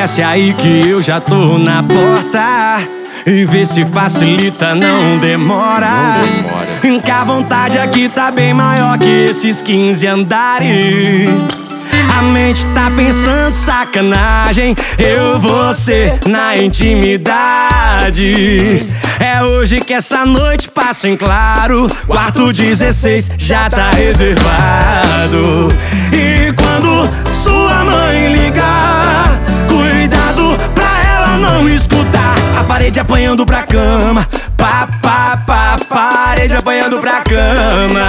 desce aí que eu já tô na porta. E vê se facilita, não demora. Que a vontade aqui tá bem maior que esses 15 andares. A mente tá pensando sacanagem, eu vou ser na intimidade. É hoje que essa noite passa em claro. Quarto 16 já tá reservado. E quando sua mãe ligar, cuidado pra ela não escutar. A parede apanhando pra cama, parede apanhando pra cama.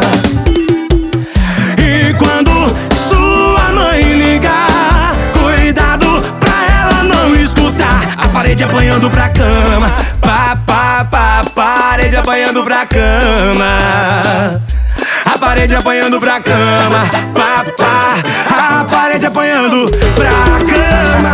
E quando sua mãe ligar, cuidado pra ela não escutar. A parede apanhando pra cama, parede apanhando pra cama. A parede apanhando pra cama, a parede apanhando pra cama.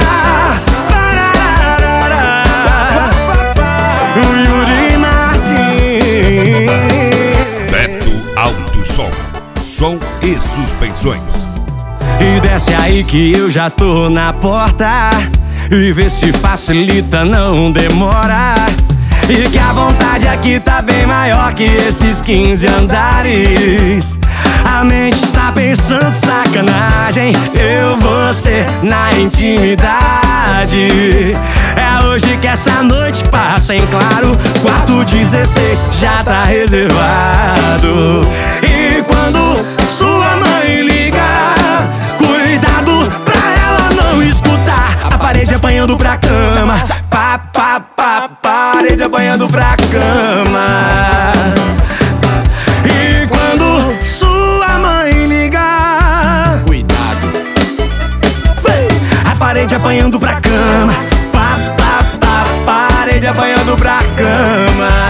Yuri Martins. Beto Alto som e suspensões. E desce aí que eu já tô na porta. E vê se facilita, não demora. E que a vontade aqui tá bem maior que esses 15 andares. A mente tá pensando sacanagem, eu vou ser na intimidade. É hoje que essa noite passa em claro. Quarto 16 já tá reservado. E quando sua mãe ligar, cuidado pra ela não escutar. A parede apanhando pra cama, parede apanhando pra cama. E quando sua mãe ligar, cuidado, a parede apanhando pra cama, parede apanhando pra cama.